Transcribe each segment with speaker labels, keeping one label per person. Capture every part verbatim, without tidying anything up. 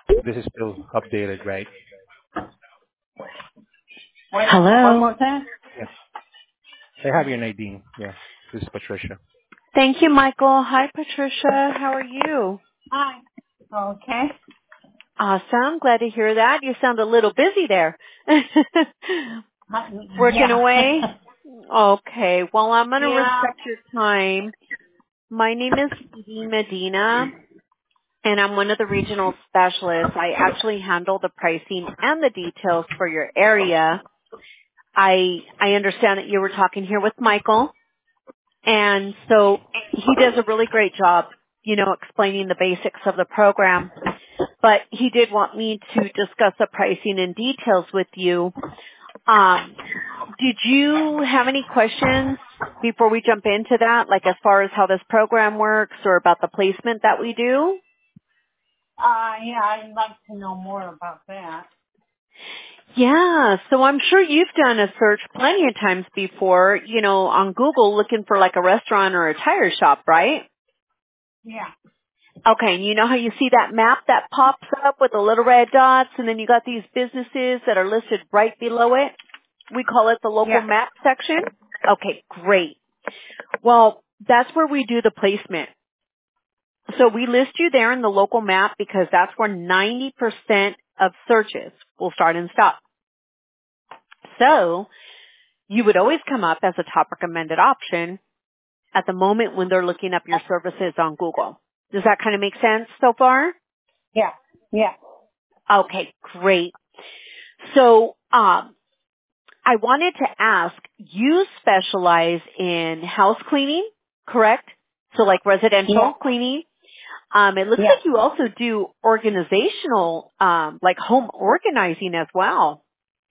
Speaker 1: This is still updated, right?
Speaker 2: Hello. What was that?
Speaker 1: Yeah. I have your Nadine. Yeah. This is Patricia.
Speaker 2: Thank you, Michael. Hi, Patricia. How are you?
Speaker 3: Hi. Okay.
Speaker 2: Awesome. Glad to hear that. You sound a little busy there.
Speaker 3: Uh,
Speaker 2: Working
Speaker 3: Yeah.
Speaker 2: away? Okay. Well, I'm going to
Speaker 3: yeah.
Speaker 2: respect your time. My name is Dee Medina, and I'm one of the regional specialists. I actually handle the pricing and the details for your area. I I understand that you were talking here with Michael. And so he does a really great job, you know, explaining the basics of the program. But he did want me to discuss the pricing and details with you. Um, did you have any questions before we jump into that, like as far as how this program works or about the placement that we do?
Speaker 3: Uh, yeah, I'd like to know more about that.
Speaker 2: Yeah, so I'm sure you've done a search plenty of times before, you know, on Google looking for like a restaurant or a tire shop, right?
Speaker 3: Yeah.
Speaker 2: Okay, and you know how you see that map that pops up with the little red dots and then you got these businesses that are listed right below it? We call it the local
Speaker 3: Yeah.
Speaker 2: map section. Okay, great. Well, that's where we do the placement. So we list you there in the local map because that's where ninety percent of searches will start and stop. So you would always come up as a top recommended option at the moment when they're looking up your services on Google. Does that kind of make sense so far?
Speaker 3: Yeah. Yeah.
Speaker 2: Okay, great. So, um, I wanted to ask, you specialize in house cleaning, correct? So like
Speaker 3: Yeah.
Speaker 2: residential cleaning. Um, it looks
Speaker 3: Yeah.
Speaker 2: like you also do organizational, um, like home organizing as well.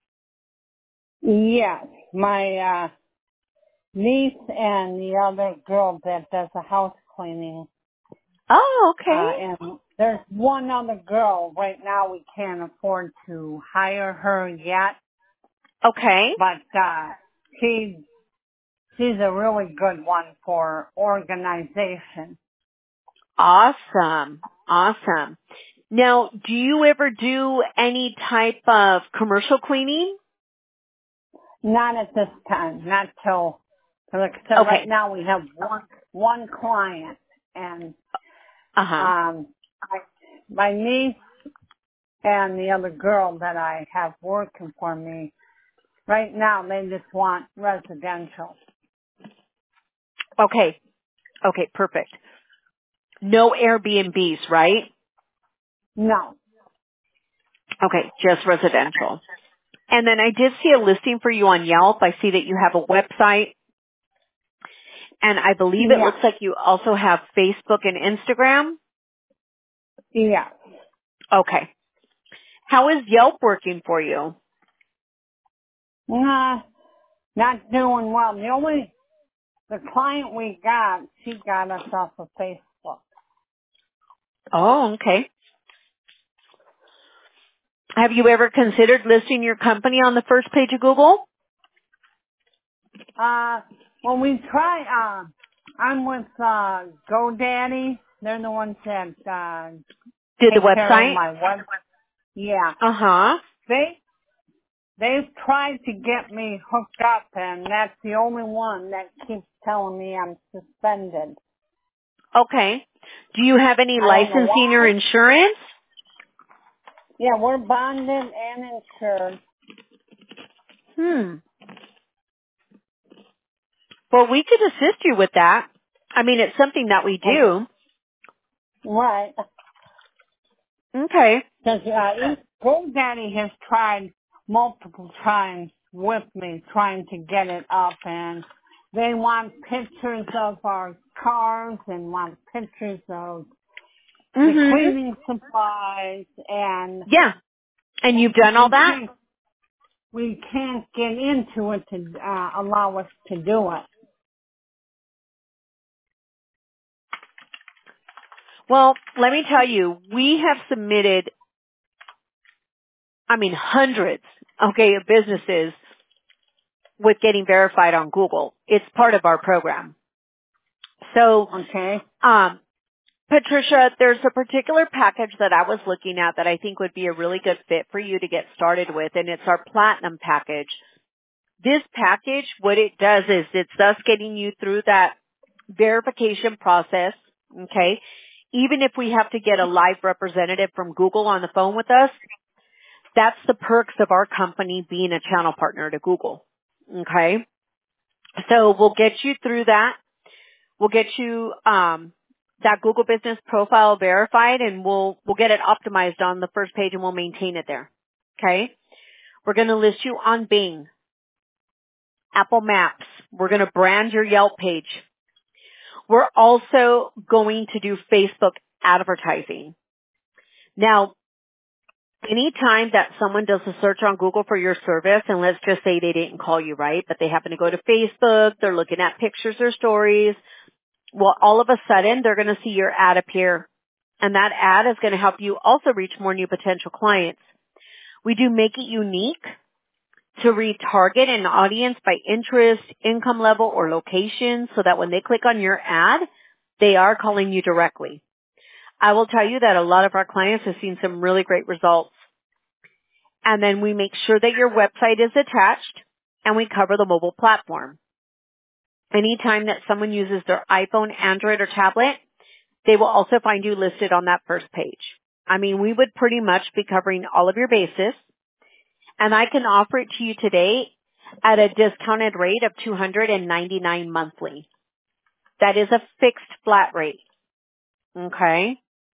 Speaker 3: Yes. My, uh, niece and the other girl that does the house cleaning,
Speaker 2: Oh, okay.
Speaker 3: uh, and there's one other girl right now we can't afford to hire her yet,
Speaker 2: Okay.
Speaker 3: but, uh, she's, she's a really good one for organization.
Speaker 2: Awesome. Awesome. Now, do you ever do any type of commercial cleaning?
Speaker 3: Not at this time. Not till, like I said, right
Speaker 2: Okay.
Speaker 3: now we have one one client, and
Speaker 2: Uh-huh.
Speaker 3: um, I, my niece and the other girl that I have working for me right now, they just want residential.
Speaker 2: Okay. Okay, perfect. No Airbnbs, right?
Speaker 3: No.
Speaker 2: Okay, just residential. And then I did see a listing for you on Yelp. I see that you have a website, and I believe it
Speaker 3: Yeah.
Speaker 2: looks like you also have Facebook and Instagram.
Speaker 3: Yeah.
Speaker 2: Okay. How is Yelp working for you?
Speaker 3: Nah, not doing well. The only the client we got, she got us off of Facebook.
Speaker 2: Oh, okay. Have you ever considered listing your company on the first page of Google?
Speaker 3: Uh, when we try, uh, I'm with, uh, GoDaddy. They're the ones that, uh,
Speaker 2: Did the
Speaker 3: take care of
Speaker 2: website?
Speaker 3: my web. Yeah.
Speaker 2: Uh-huh.
Speaker 3: They, they've tried to get me hooked up, and that's the only one that keeps telling me I'm suspended.
Speaker 2: Okay. Do you have any
Speaker 3: I don't know
Speaker 2: licensing or
Speaker 3: why.
Speaker 2: insurance?
Speaker 3: Yeah, we're bonded and insured.
Speaker 2: Hmm. Well, we could assist you with that. I mean, it's something that we
Speaker 3: Um,
Speaker 2: do.
Speaker 3: right.
Speaker 2: Okay.
Speaker 3: Because, uh, GoDaddy has tried multiple times with me trying to get it up, and they want pictures of our cars and want pictures of the
Speaker 2: Mm-hmm.
Speaker 3: cleaning supplies, and
Speaker 2: Yeah. And you've done all
Speaker 3: we
Speaker 2: that?
Speaker 3: can't we can't get into it to uh, allow us to do it.
Speaker 2: Well, let me tell you, we have submitted, I mean, hundreds, okay, of businesses with getting verified on Google. It's part of our program. So,
Speaker 3: Okay.
Speaker 2: um, Patricia, there's a particular package that I was looking at that I think would be a really good fit for you to get started with, and it's our Platinum package. This package, what it does is it's thus getting you through that verification process, okay? Even if we have to get a live representative from Google on the phone with us, that's the perks of our company being a channel partner to Google, okay? So we'll get you through that. We'll get you um, that Google Business Profile verified, and we'll we'll get it optimized on the first page, and we'll maintain it there, okay? We're going to list you on Bing, Apple Maps. We're going to brand your Yelp page. We're also going to do Facebook advertising. Now, anytime that someone does a search on Google for your service, and let's just say they didn't call you, right, but they happen to go to Facebook, they're looking at pictures or stories, well, all of a sudden, they're going to see your ad appear. And that ad is going to help you also reach more new potential clients. We do make it unique to retarget an audience by interest, income level, or location so that when they click on your ad, they are calling you directly. I will tell you that a lot of our clients have seen some really great results. And then we make sure that your website is attached, and we cover the mobile platform. Anytime that someone uses their iPhone, Android, or tablet, they will also find you listed on that first page. I mean, we would pretty much be covering all of your bases, and I can offer it to you today at a discounted rate of two hundred ninety-nine dollars monthly. That is a fixed flat rate. Okay?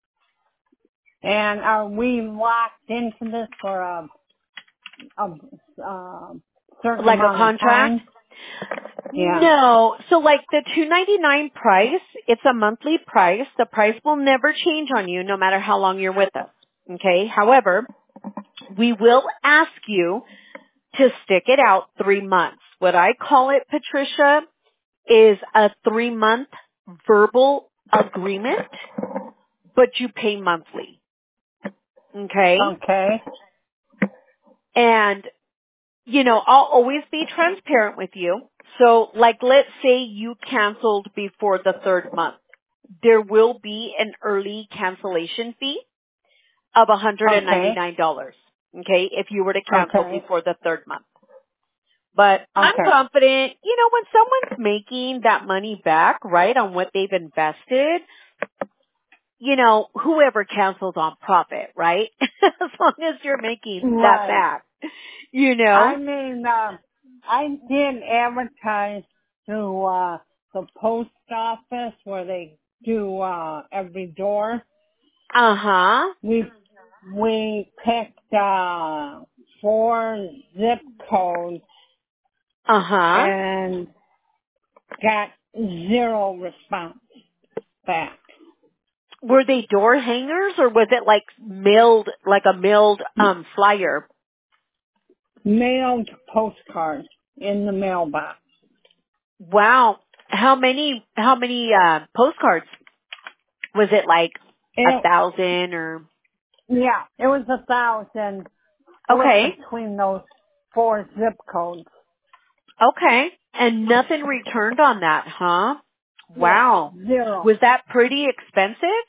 Speaker 3: And are we locked into this for a, a, a certain
Speaker 2: Like a
Speaker 3: amount of
Speaker 2: contract?
Speaker 3: time? Yeah.
Speaker 2: No. So like the two hundred ninety-nine dollars price, it's a monthly price. The price will never change on you no matter how long you're with us. Okay? However, we will ask you to stick it out three months. What I call it, Patricia, is a three-month verbal agreement, but you pay monthly. Okay?
Speaker 3: Okay.
Speaker 2: And, you know, I'll always be transparent with you. So, like, let's say you canceled before the third month. There will be an early cancellation fee of one hundred ninety-nine dollars, okay, okay if you were to cancel
Speaker 3: Okay.
Speaker 2: before the third month. But I'm
Speaker 3: Okay.
Speaker 2: confident, you know, when someone's making that money back, right, on what they've invested, you know, whoever cancels on profit, right? As long as you're making that
Speaker 3: Right.
Speaker 2: back, you know?
Speaker 3: I mean, uh, I did advertise through uh, the post office where they do uh, every door.
Speaker 2: Uh-huh.
Speaker 3: We we picked uh, four zip codes
Speaker 2: Uh-huh.
Speaker 3: and got zero response back.
Speaker 2: Were they door hangers or was it like mailed, like a mailed um flyer?
Speaker 3: Mailed postcards in the mailbox.
Speaker 2: Wow. How many, how many uh postcards? Was it like a
Speaker 3: It,
Speaker 2: thousand or?
Speaker 3: yeah, it was a thousand split
Speaker 2: Okay.
Speaker 3: between those four zip codes.
Speaker 2: Okay. And nothing returned on that, huh?
Speaker 3: Yeah,
Speaker 2: Wow.
Speaker 3: zero.
Speaker 2: Was that pretty expensive?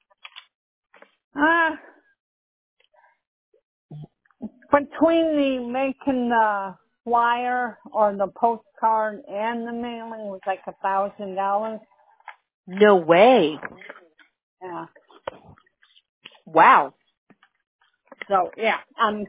Speaker 3: Uh, between the making the flyer or the postcard and the mailing was like a thousand dollars.
Speaker 2: No way.
Speaker 3: Yeah.
Speaker 2: Wow.
Speaker 3: So yeah, um,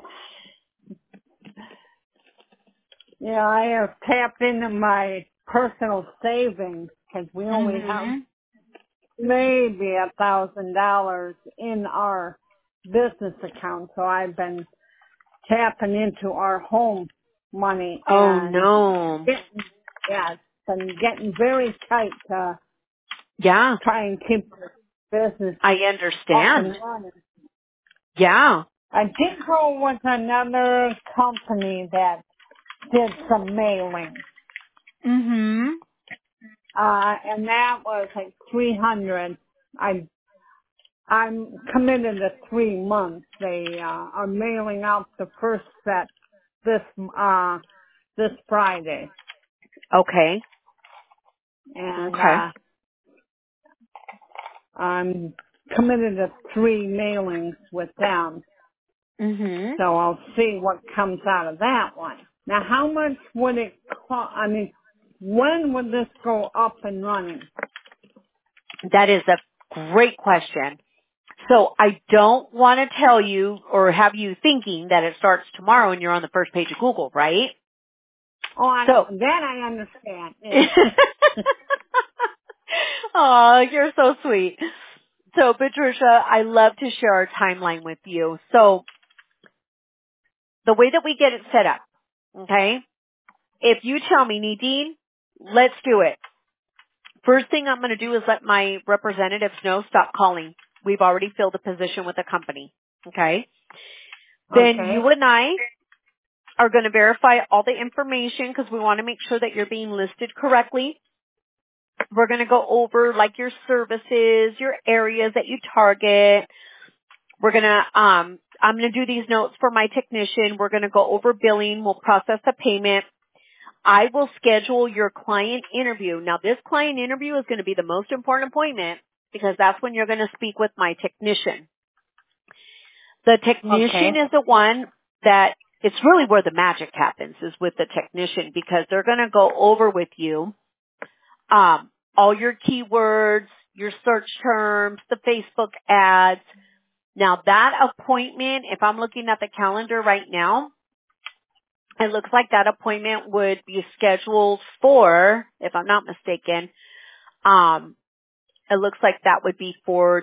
Speaker 3: yeah, I have tapped into my personal savings because we only have
Speaker 2: Mhm.
Speaker 3: maybe a thousand dollars in our business account. So I've been tapping into our home money
Speaker 2: Oh
Speaker 3: and
Speaker 2: no.
Speaker 3: getting, yeah, it's been getting very tight to
Speaker 2: Yeah,
Speaker 3: try and keep the business
Speaker 2: I
Speaker 3: up
Speaker 2: understand.
Speaker 3: and running.
Speaker 2: Yeah.
Speaker 3: I did go with another company that did some mailing,
Speaker 2: Mhm.
Speaker 3: uh, and that was like three hundred. I I'm committed to three months. They uh, are mailing out the first set this uh this Friday,
Speaker 2: Okay.
Speaker 3: and
Speaker 2: Okay.
Speaker 3: uh I'm committed to three mailings with them.
Speaker 2: Mhm.
Speaker 3: So I'll see what comes out of that one. Now, how much would it cost? I mean, when would this go up and running?
Speaker 2: That is a great question. So I don't want to tell you or have you thinking that it starts tomorrow and you're on the first page of Google, right?
Speaker 3: Oh, I,
Speaker 2: So,
Speaker 3: that I understand. Yeah.
Speaker 2: oh, you're so sweet. So, Patricia, I love to share our timeline with you. So, the way that we get it set up, okay? If you tell me, Nadine, let's do it. First thing I'm going to do is let my representatives know, stop calling. We've already filled the position with the company, okay? Then
Speaker 3: Okay.
Speaker 2: you and I are going to verify all the information because we want to make sure that you're being listed correctly. We're going to go over like your services, your areas that you target. We're going to, um, I'm going to do these notes for my technician. We're going to go over billing. We'll process the payment. I will schedule your client interview. Now this client interview is going to be the most important appointment because that's when you're going to speak with my technician. The technician
Speaker 3: Okay.
Speaker 2: is the one that it's really where the magic happens is with the technician because they're going to go over with you um, all your keywords, your search terms, the Facebook ads. Now that appointment, if I'm looking at the calendar right now, it looks like that appointment would be scheduled for, if I'm not mistaken, um, it looks like that would be for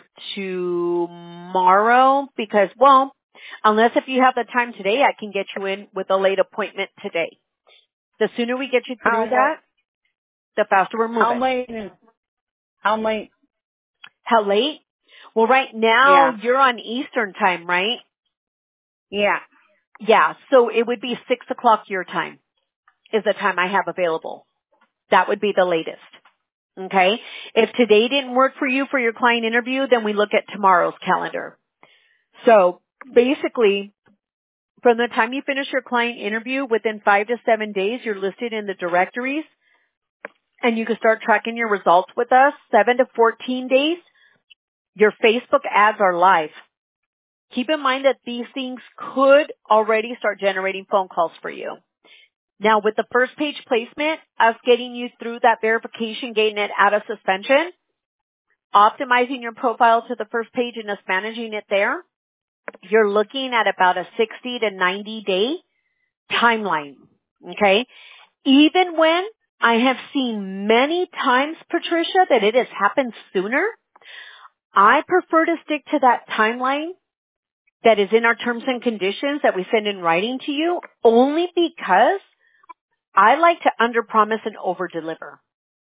Speaker 2: tomorrow because, well, unless if you have the time today, I can get you in with a late appointment today. The sooner we get you
Speaker 3: How
Speaker 2: through
Speaker 3: late?
Speaker 2: that, the faster we're
Speaker 3: How
Speaker 2: moving.
Speaker 3: late is? How late?
Speaker 2: How late? Well, right now
Speaker 3: Yeah.
Speaker 2: you're on Eastern time, right?
Speaker 3: Yeah.
Speaker 2: Yeah, so it would be six o'clock your time is the time I have available. That would be the latest. Okay? If today didn't work for you for your client interview, then we look at tomorrow's calendar. So basically, from the time you finish your client interview, within five to seven days, you're listed in the directories and you can start tracking your results with us. Seven to fourteen days, your Facebook ads are live. Keep in mind that these things could already start generating phone calls for you. Now with the first page placement, us getting you through that verification, getting it out of suspension, optimizing your profile to the first page and us managing it there, you're looking at about a sixty to ninety day timeline. Okay? Even when I have seen many times, Patricia, that it has happened sooner, I prefer to stick to that timeline that is in our terms and conditions that we send in writing to you only because I like to underpromise and overdeliver.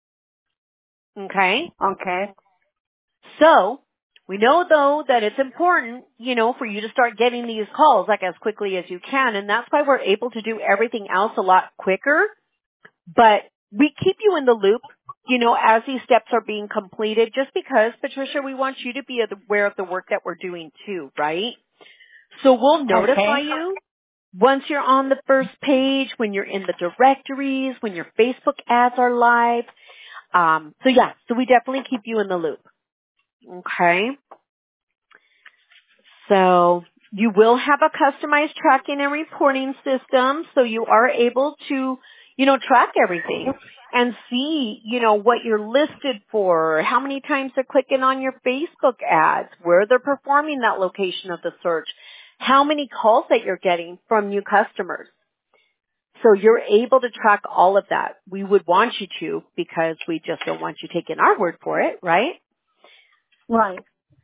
Speaker 2: Okay?
Speaker 3: Okay.
Speaker 2: So, we know though that it's important, you know, for you to start getting these calls like as quickly as you can, and that's why we're able to do everything else a lot quicker, but we keep you in the loop, you know, as these steps are being completed just because, Patricia, we want you to be aware of the work that we're doing too, right? So we'll notify
Speaker 3: Okay.
Speaker 2: you once you're on the first page, when you're in the directories, when your Facebook ads are live. Um, so yeah, so we definitely keep you in the loop. Okay. So you will have a customized tracking and reporting system, so you are able to, you know, track everything and see, you know, what you're listed for, how many times they're clicking on your Facebook ads, where they're performing that location of the search, how many calls that you're getting from new customers. So you're able to track all of that. We would want you to because we just don't want you taking our word for it, right?
Speaker 3: Right.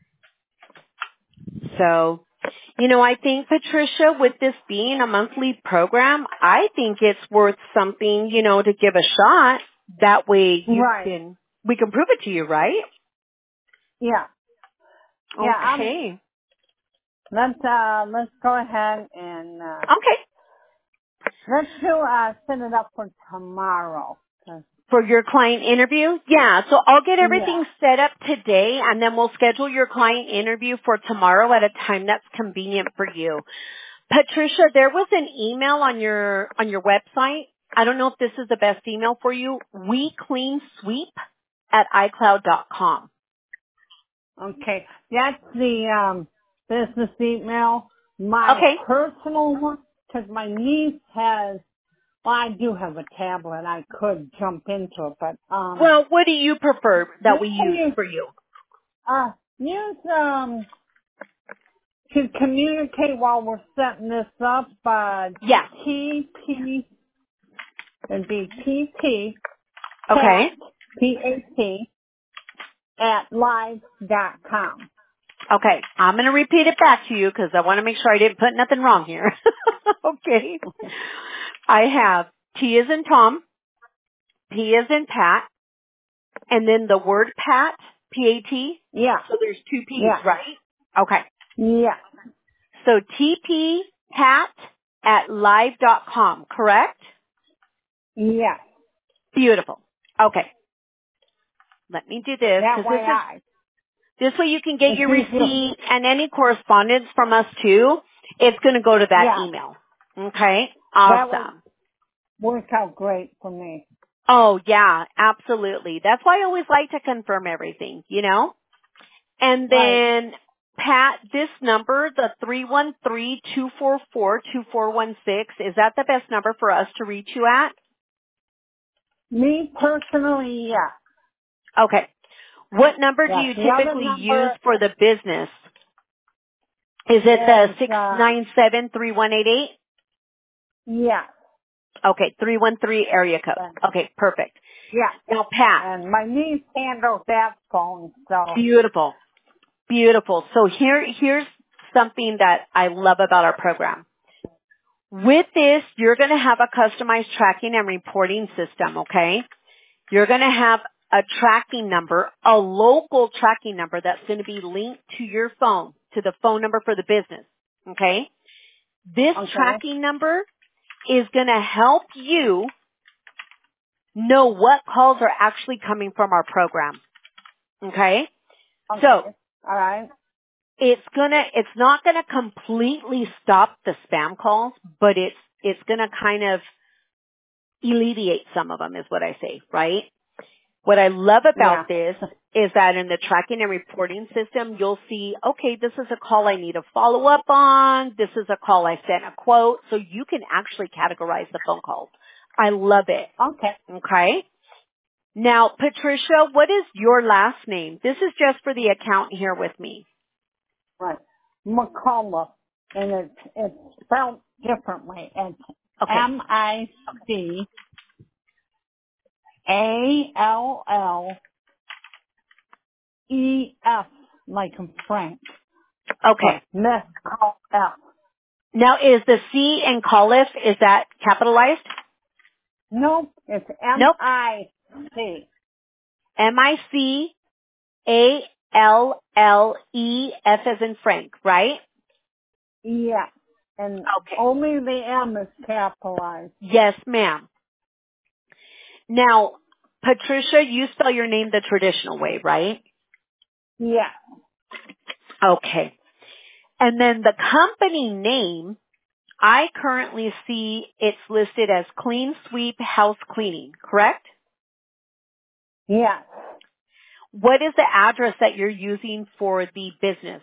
Speaker 2: So, you know, I think, Patricia, with this being a monthly program, I think it's worth something, you know, to give a shot. That way you
Speaker 3: Right.
Speaker 2: can, we can prove it to you, right?
Speaker 3: Yeah. Yeah. Um.
Speaker 2: Okay.
Speaker 3: Let's uh. Let's go ahead and uh.
Speaker 2: Okay.
Speaker 3: Let's do uh. Set it up for tomorrow. 'Cause-
Speaker 2: For your client interview? Yeah, so I'll get
Speaker 3: Yeah.
Speaker 2: everything set up today and then we'll schedule your client interview for tomorrow at a time that's convenient for you. Patricia, there was an email on your, on your website. I don't know if this is the best email for you. We clean sweep at i cloud dot com.
Speaker 3: Okay. That's the um business email. My
Speaker 2: Okay.
Speaker 3: personal one, because my niece has, well, I do have a tablet. I could jump into it, but um,
Speaker 2: Well, what do you prefer
Speaker 3: you
Speaker 2: that we
Speaker 3: can
Speaker 2: use
Speaker 3: use,
Speaker 2: for you?
Speaker 3: uh, use um to communicate while we're setting this up. Uh,
Speaker 2: Yeah.
Speaker 3: T P, it'd be P T
Speaker 2: Okay.
Speaker 3: Pat P A T at live dot com.
Speaker 2: Okay. I'm going to repeat it back to you because I want to make sure I didn't put nothing wrong here. Okay. I have T as in Tom, P as in Pat, and then the word Pat, P A T.
Speaker 3: Yeah,
Speaker 2: So there's two P's,
Speaker 3: yeah,
Speaker 2: right? Okay.
Speaker 3: yeah,
Speaker 2: So T P Pat at live dot com, correct?
Speaker 3: yeah.
Speaker 2: Beautiful. Okay. Let me do this
Speaker 3: That
Speaker 2: because
Speaker 3: way
Speaker 2: this is,
Speaker 3: I,
Speaker 2: this way you can get
Speaker 3: it's
Speaker 2: your
Speaker 3: easier.
Speaker 2: receipt and any correspondence from us too. It's going to go to that
Speaker 3: Yeah,
Speaker 2: email. Okay.
Speaker 3: that would
Speaker 2: Awesome.
Speaker 3: work out great for me.
Speaker 2: Oh yeah, absolutely. That's why I always like to confirm everything, you know? And
Speaker 3: Right.
Speaker 2: then, Pat, this number, the three one three, two four four, two four one six, is that the best number for us to reach you at?
Speaker 3: Me personally, yeah.
Speaker 2: Okay. What number do
Speaker 3: Yes.
Speaker 2: you
Speaker 3: The other
Speaker 2: typically use
Speaker 3: number
Speaker 2: for the business? Is it the
Speaker 3: is,
Speaker 2: six
Speaker 3: uh,
Speaker 2: nine seven, three one eight eight?
Speaker 3: yeah.
Speaker 2: Okay, three one three area code.
Speaker 3: Uh,
Speaker 2: Okay, perfect.
Speaker 3: Yeah.
Speaker 2: Now, Pat,
Speaker 3: And my niece handles that phone, so.
Speaker 2: beautiful, beautiful. So here, here's something that I love about our program. With this, you're going to have a customized tracking and reporting system, okay? You're going to have a tracking number, a local tracking number that's going to be linked to your phone, to the phone number for the business, okay? This
Speaker 3: Okay.
Speaker 2: tracking number is going to help you know what calls are actually coming from our program, okay? So,
Speaker 3: Okay. All right.
Speaker 2: it's gonna, it's not gonna completely stop the spam calls, but it's, it's gonna kind of alleviate some of them is what I say, right? What I love
Speaker 3: Yeah.
Speaker 2: about this is that in the tracking and reporting system, you'll see, okay, this is a call I need to follow up on. This is a call I sent a quote. So you can actually categorize the phone calls. I love it.
Speaker 3: Okay.
Speaker 2: Okay. Now, Patricia, what is your last name? This is just for the account here with me.
Speaker 3: Right. McCullough. And it's, it's spelled differently. It's
Speaker 2: Okay.
Speaker 3: M I C A L L E F, like in Frank.
Speaker 2: Okay.
Speaker 3: But Miss Call F.
Speaker 2: Now, is the C in Calif, is that capitalized?
Speaker 3: Nope. It's M
Speaker 2: Nope.
Speaker 3: I C.
Speaker 2: M I C A L L E F as in Frank, right?
Speaker 3: Yeah. And
Speaker 2: Okay.
Speaker 3: only the M is capitalized.
Speaker 2: Yes, ma'am. Now, Patricia, you spell your name the traditional way, right?
Speaker 3: Yeah.
Speaker 2: Okay. And then the company name, I currently see it's listed as Clean Sweep House Cleaning, correct?
Speaker 3: Yeah.
Speaker 2: What is the address that you're using for the business?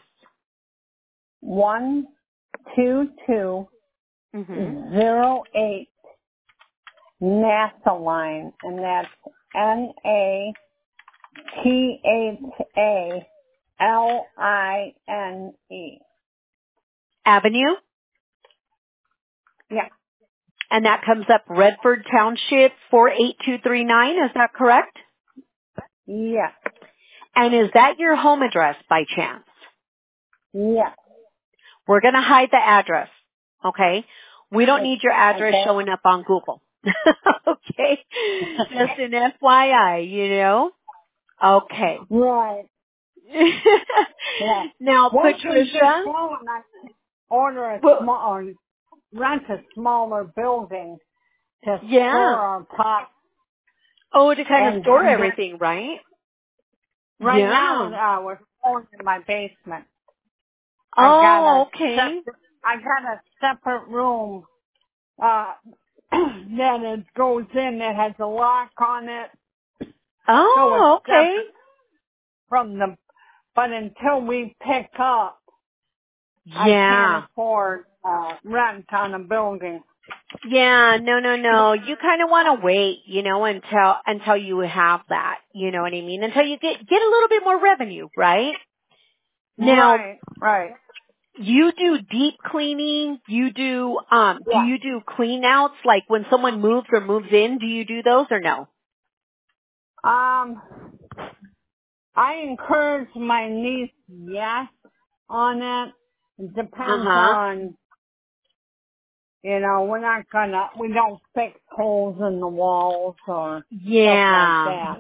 Speaker 3: One, two, two,
Speaker 2: Mm-hmm.
Speaker 3: zero, eight, NASA line. And that's N A T H A L I N E.
Speaker 2: Avenue?
Speaker 3: Yeah.
Speaker 2: And that comes up Redford Township four eight two three nine, is that correct?
Speaker 3: Yeah.
Speaker 2: And is that your home address by chance?
Speaker 3: Yeah.
Speaker 2: We're going to hide the address, okay? We don't
Speaker 3: It's,
Speaker 2: need your address
Speaker 3: okay.
Speaker 2: showing up on Google. Okay? Just an F Y I, you know? Okay.
Speaker 3: Right. Yeah.
Speaker 2: Now,
Speaker 3: Once we get
Speaker 2: Patricia,
Speaker 3: going, I order a
Speaker 2: well,
Speaker 3: small, or rent a smaller building to store
Speaker 2: yeah.
Speaker 3: our pot.
Speaker 2: Oh, to kind of
Speaker 3: And,
Speaker 2: store
Speaker 3: and then
Speaker 2: everything, right?
Speaker 3: right now,
Speaker 2: Yeah.
Speaker 3: uh, we're storing in my basement. I got a
Speaker 2: Oh, okay.
Speaker 3: separate, I got a separate room, uh, that it goes in that has a lock on it. So it's
Speaker 2: Oh, okay.
Speaker 3: separate from the but until we pick up, I
Speaker 2: Yeah.
Speaker 3: can't afford uh, rent on a building.
Speaker 2: Yeah, no, no, no. You kind of want to wait, you know, until until you have that. You know what I mean? Until you get get a little bit more revenue, right? Now,
Speaker 3: Right, right.
Speaker 2: you do deep cleaning. You do um. Do
Speaker 3: Yeah.
Speaker 2: you do clean outs like when someone moves or moves in? Do you do those or no?
Speaker 3: Um, I encourage my niece, yes, on it. It
Speaker 2: Uh
Speaker 3: depends
Speaker 2: huh.
Speaker 3: on, you know, we're not gonna, we don't fix holes in the walls or stuff like
Speaker 2: Yeah.
Speaker 3: that.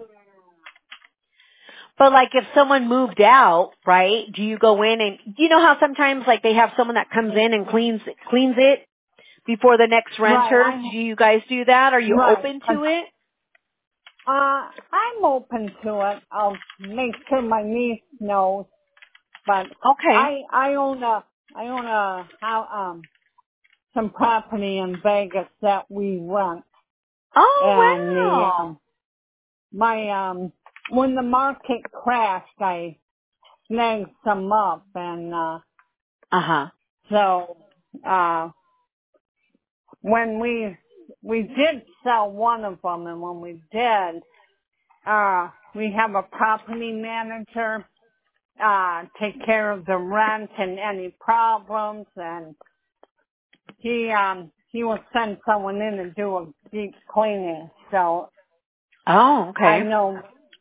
Speaker 2: But like if someone moved out, right? Do you go in and you know how sometimes like they have someone that comes in and cleans cleans it before the next
Speaker 3: Right,
Speaker 2: renter?
Speaker 3: I,
Speaker 2: Do you guys do that? Are you
Speaker 3: right.
Speaker 2: open
Speaker 3: 'Cause,
Speaker 2: to it?
Speaker 3: Uh, I'm open to it. I'll make sure my niece knows, but
Speaker 2: Okay.
Speaker 3: I, I own a, I own a, how, um, some property in Vegas that we rent.
Speaker 2: Oh
Speaker 3: And the,
Speaker 2: wow.
Speaker 3: um, my, um, when the market crashed, I snagged some up and, uh,
Speaker 2: Uh huh.
Speaker 3: so, uh, when we, we did sell one of them and when we did, uh, we have a property manager, uh, take care of the rent and any problems and he, um, he will send someone in and do a deep cleaning. So
Speaker 2: Oh
Speaker 3: I
Speaker 2: okay.
Speaker 3: know.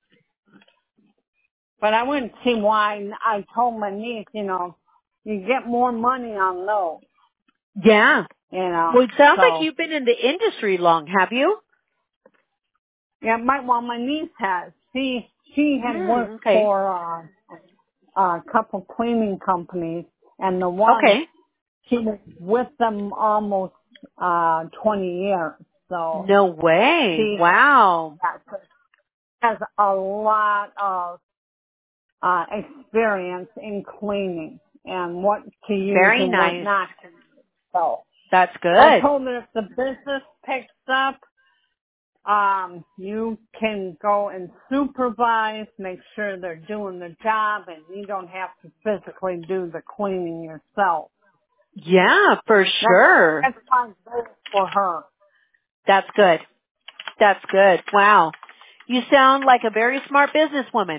Speaker 3: But I wouldn't see why. I told my niece, you know, you get more money on those,
Speaker 2: Yeah.
Speaker 3: you know.
Speaker 2: Well, it sounds like
Speaker 3: So,
Speaker 2: you've been in the industry long, have you?
Speaker 3: yeah, my, well, my niece has. She, she had
Speaker 2: Mm,
Speaker 3: worked
Speaker 2: okay.
Speaker 3: for uh, a couple cleaning companies, and the one,
Speaker 2: Okay.
Speaker 3: she was with them almost uh twenty years. So
Speaker 2: No way.
Speaker 3: she
Speaker 2: Wow.
Speaker 3: has a lot of uh experience in cleaning and what to use
Speaker 2: Very
Speaker 3: and what
Speaker 2: nice.
Speaker 3: not to use. So
Speaker 2: That's
Speaker 3: I
Speaker 2: good.
Speaker 3: told her if the business picks up, um, you can go and supervise, make sure they're doing the job, and you don't have to physically do the cleaning yourself.
Speaker 2: Yeah, for
Speaker 3: That's
Speaker 2: sure.
Speaker 3: that's my goal for her.
Speaker 2: That's good. That's good. Wow. You sound like a very smart businesswoman.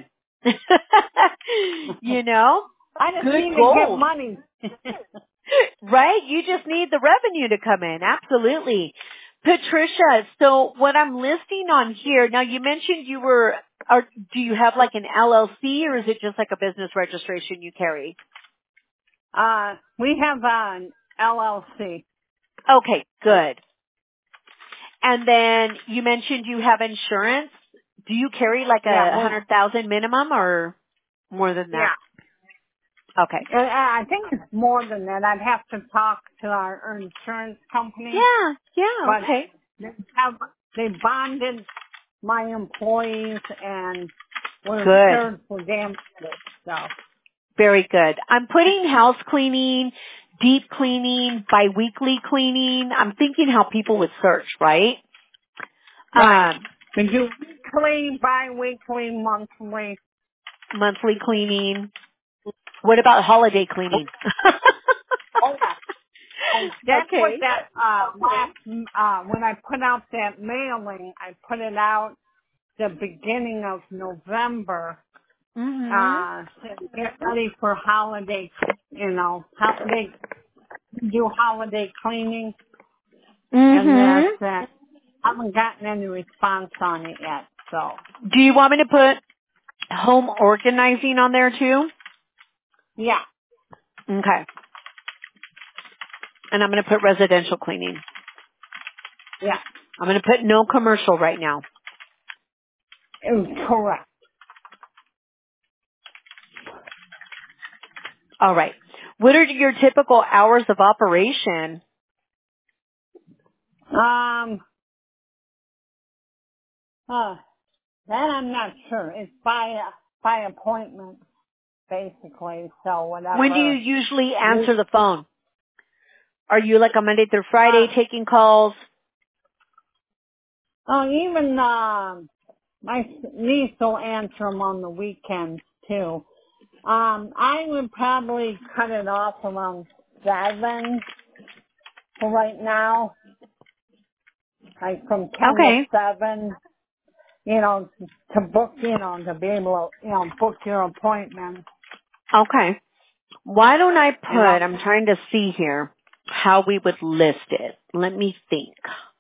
Speaker 2: You know?
Speaker 3: I just
Speaker 2: Good
Speaker 3: need to get
Speaker 2: goals.
Speaker 3: money.
Speaker 2: Right? You just need the revenue to come in. Absolutely. Patricia, so what I'm listing on here, now you mentioned you were, or do you have like an L L C or is it just like a business registration you carry?
Speaker 3: Uh, we have an L L C.
Speaker 2: Okay, good. And then you mentioned you have insurance. Do you carry like
Speaker 3: Yeah,
Speaker 2: a
Speaker 3: we,
Speaker 2: hundred thousand minimum or more than that?
Speaker 3: yeah.
Speaker 2: Okay.
Speaker 3: Uh, I think it's more than that. I'd have to talk to our insurance company,
Speaker 2: Yeah, yeah,
Speaker 3: but
Speaker 2: okay.
Speaker 3: they have, they bonded my employees and were
Speaker 2: Good.
Speaker 3: insured for damages. So,
Speaker 2: Very good. I'm putting house cleaning, deep cleaning, biweekly cleaning. I'm thinking how people would search, right?
Speaker 3: right.
Speaker 2: Um,
Speaker 3: We do weekly, bi-weekly, monthly.
Speaker 2: monthly cleaning. What about holiday cleaning?
Speaker 3: Oh, yeah. Oh, that's what
Speaker 2: Okay.
Speaker 3: that, uh, last, uh, when I put out that mailing, I put it out the beginning of November,
Speaker 2: Mhm.
Speaker 3: uh, to get ready for holiday, you know, holiday, do holiday cleaning, and
Speaker 2: Mhm.
Speaker 3: that's that. I haven't gotten any response on it yet, so,
Speaker 2: Do you want me to put home organizing on there too?
Speaker 3: yeah,
Speaker 2: Okay. And I'm going to put residential cleaning.
Speaker 3: yeah,
Speaker 2: I'm going to put no commercial right now.
Speaker 3: it was correct.
Speaker 2: All right. What are your typical hours of operation?
Speaker 3: Um, uh, that I'm not sure. It's by, uh, by appointment, basically, so
Speaker 2: When do you
Speaker 3: whatever.
Speaker 2: usually
Speaker 3: We,
Speaker 2: answer the phone? Are you like a Monday through
Speaker 3: uh,
Speaker 2: Friday taking calls?
Speaker 3: oh, even, um, my niece will answer them on the weekends, too. Um, I would probably cut it off around seven for right now, like from ten to
Speaker 2: Okay.
Speaker 3: seven. You know, to book, you know, to be able to, you know, book your appointment.
Speaker 2: Okay. Why don't I
Speaker 3: And
Speaker 2: put,
Speaker 3: I'll,
Speaker 2: I'm trying to see here how we would list it. Let me think.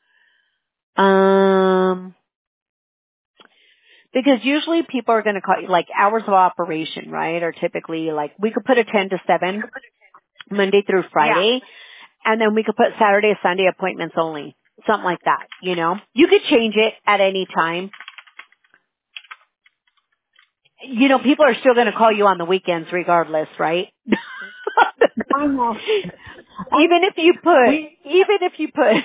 Speaker 2: Um, because usually people are going to call you, like hours of operation, right? Or typically like, we could put a ten to seven, Monday through
Speaker 3: yeah,
Speaker 2: Friday, and then we could put Saturday, Sunday appointments only. Something like that, you know? You could change it at any time. You know, people are still going to call you on the weekends regardless, right?
Speaker 3: I know. I,
Speaker 2: Even if you put,
Speaker 3: we,
Speaker 2: even if you put,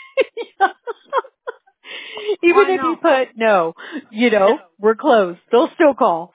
Speaker 2: even
Speaker 3: I
Speaker 2: if you
Speaker 3: know.
Speaker 2: put no, you know, we're closed. They'll still call.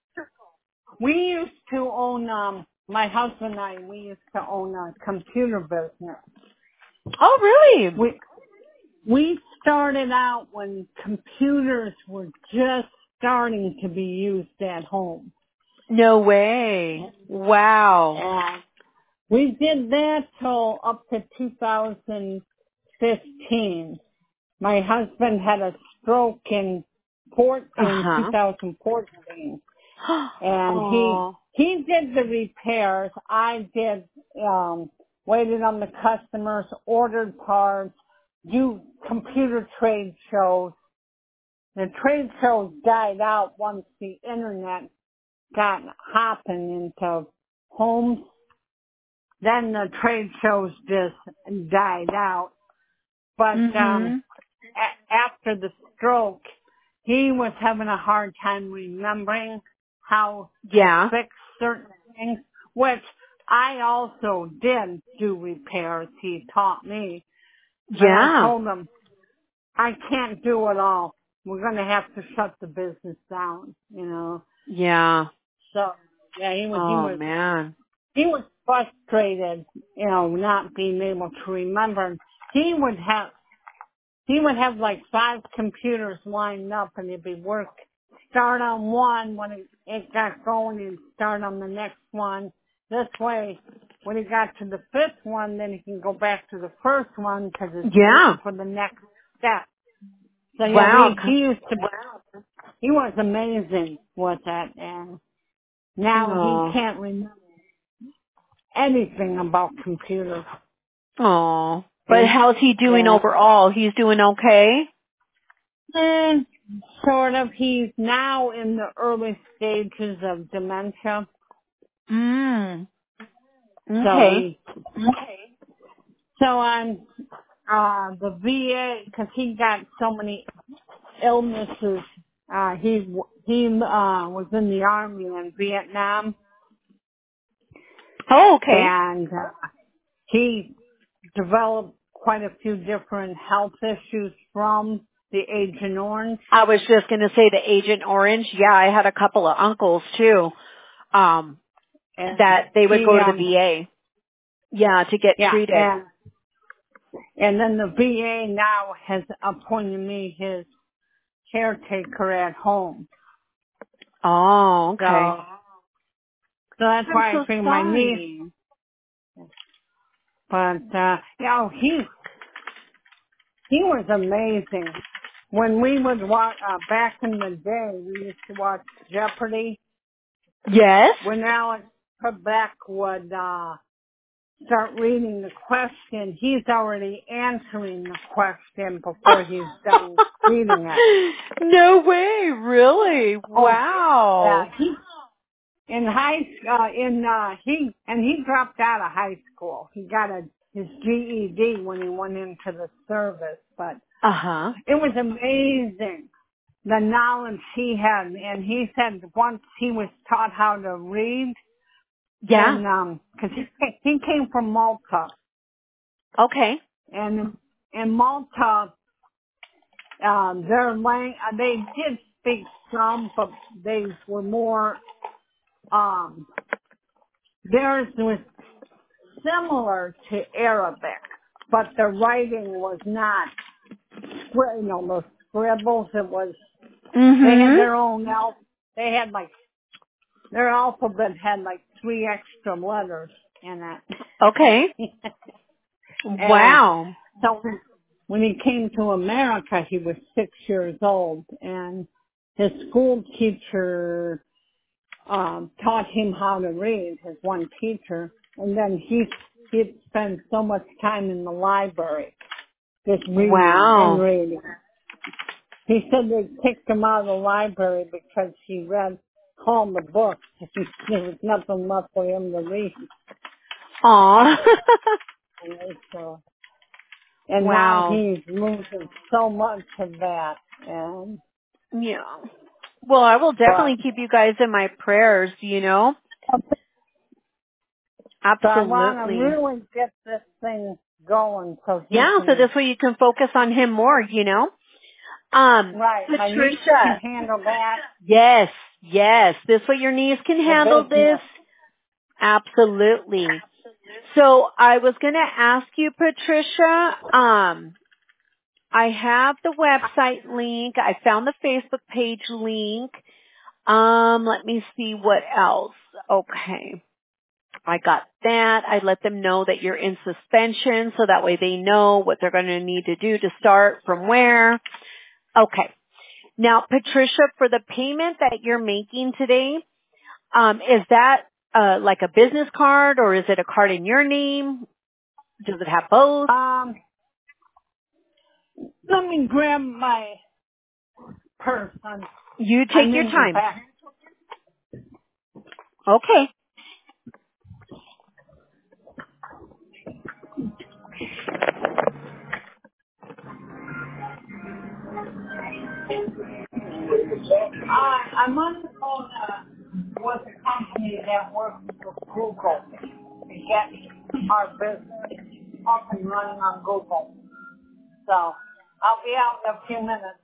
Speaker 3: We used to own, um, my husband and I, we used to own a computer business.
Speaker 2: Oh, really?
Speaker 3: We, we started out when computers were just starting to be used at home.
Speaker 2: No way. Wow.
Speaker 3: And we did that till up to two thousand fifteen. My husband had a stroke in port
Speaker 2: Uh
Speaker 3: in
Speaker 2: huh.
Speaker 3: two thousand fourteen, and he
Speaker 2: Oh.
Speaker 3: he did the repairs. I did um, waited on the customers, ordered parts, do computer trade shows. The trade shows died out once the internet got hopping into homes. Then the trade shows just died out. But um,
Speaker 2: Mhm.
Speaker 3: a- after the stroke, he was having a hard time remembering how to
Speaker 2: Yeah.
Speaker 3: fix certain things, which I also did do repairs. He taught me. But I
Speaker 2: Yeah.
Speaker 3: told him, I can't do it all. We're going to have to shut the business down, you know.
Speaker 2: Yeah.
Speaker 3: So, yeah, he was, he
Speaker 2: Oh
Speaker 3: was,
Speaker 2: man.
Speaker 3: he was frustrated, you know, not being able to remember. He would have, He would have like five computers lined up and he'd be work, start on one when it, it got going and start on the next one. This way, when he got to the fifth one, then he can go back to the first one because it's
Speaker 2: Yeah.
Speaker 3: waiting for the next step. So yeah,
Speaker 2: Wow.
Speaker 3: we, he used to, he was amazing with that, and now he
Speaker 2: Oh.
Speaker 3: can't remember anything about computers.
Speaker 2: Oh. But
Speaker 3: And
Speaker 2: how's he doing
Speaker 3: yeah.
Speaker 2: overall? He's doing okay?
Speaker 3: Eh, sort of. He's now in the early stages of dementia.
Speaker 2: Mm.
Speaker 3: So
Speaker 2: Okay.
Speaker 3: we, so on, uh, the V A, cause he got so many illnesses. Uh, he, he, uh, was in the army in Vietnam,
Speaker 2: Oh, okay.
Speaker 3: and uh, he developed quite a few different health issues from the Agent Orange.
Speaker 2: I was just going to say the Agent Orange. Yeah, I had a couple of uncles too, um,
Speaker 3: And
Speaker 2: that they would
Speaker 3: he,
Speaker 2: go to the
Speaker 3: um,
Speaker 2: V A. Yeah, to get
Speaker 3: yeah,
Speaker 2: treated.
Speaker 3: and And then the V A now has appointed me his caretaker at home.
Speaker 2: Oh,
Speaker 3: So,
Speaker 2: okay.
Speaker 3: so that's
Speaker 2: I'm
Speaker 3: why I
Speaker 2: so
Speaker 3: think my niece,
Speaker 2: sorry.
Speaker 3: but, uh, you know, he, he was amazing. When we would watch, uh, back in the day, we used to watch Jeopardy.
Speaker 2: Yes?
Speaker 3: When Alex Trebek would, uh, start reading the question, he's already answering the question before he's done reading it.
Speaker 2: No way, really?
Speaker 3: Oh, yeah,
Speaker 2: Wow.
Speaker 3: he in high uh in uh he and he dropped out of high school. He got a his G E D when he went into the service, but
Speaker 2: Uh-huh.
Speaker 3: it was amazing the knowledge he had. And he said once he was taught how to read,
Speaker 2: Yeah.
Speaker 3: then um because he he came from Malta,
Speaker 2: Okay.
Speaker 3: and in Malta um their lang uh, they did speak some, but they were more um theirs was similar to Arabic, but the writing was not, scri- you know, those scribbles. It was, they had
Speaker 2: Mhm.
Speaker 3: their own al- they had like their alphabet had like three extra letters in it.
Speaker 2: Okay.
Speaker 3: And
Speaker 2: Wow.
Speaker 3: so when he came to America, he was six years old, and his school teacher um, taught him how to read, his one teacher, and then he he'd spend so much time in the library just reading and
Speaker 2: Wow.
Speaker 3: reading. He said they kicked him out of the library because he read all the books. There was nothing left for him to read.
Speaker 2: Aw.
Speaker 3: And so, and now
Speaker 2: Wow.
Speaker 3: he's losing so much of that. And
Speaker 2: Yeah. Well, I will
Speaker 3: but
Speaker 2: definitely keep you guys in my prayers, you know?
Speaker 3: so I want to
Speaker 2: Absolutely.
Speaker 3: really get this thing going so he
Speaker 2: Yeah, so
Speaker 3: can.
Speaker 2: this way you can focus on him more, you know? Um,
Speaker 3: Right, my niece can
Speaker 2: Patricia.
Speaker 3: handle that.
Speaker 2: Yes, yes. This way your niece can
Speaker 3: The
Speaker 2: handle this.
Speaker 3: business.
Speaker 2: Absolutely. So I was going to ask you, Patricia, um, I have the website link. I found the Facebook page link. Um, let me see what else. Okay. I got that. I let them know that you're in suspension so that way they know what they're going to need to do to start from where. Okay. Now, Patricia, for the payment that you're making today, um, is that uh, like a business card or is it a card in your name? Does it have both?
Speaker 3: Um, let me grab my purse. I'm,
Speaker 2: You
Speaker 3: I'm
Speaker 2: take your
Speaker 3: in the
Speaker 2: time.
Speaker 3: back.
Speaker 2: Okay.
Speaker 3: I, I'm on the phone uh, with a company that works with Google to get our business up and running on Google. So I'll be out in a few minutes.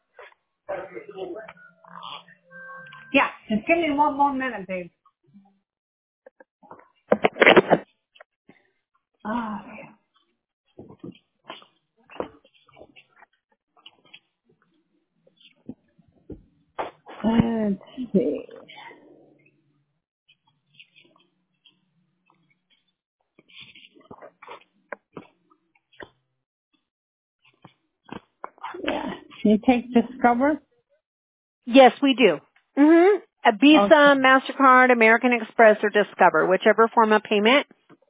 Speaker 3: Yeah, just give me one more minute, babe. Ah, let's see. Yeah. You take Discover?
Speaker 2: Yes, we do. Mm-hmm. A Visa,
Speaker 3: Okay.
Speaker 2: MasterCard, American Express, or Discover, whichever form of payment.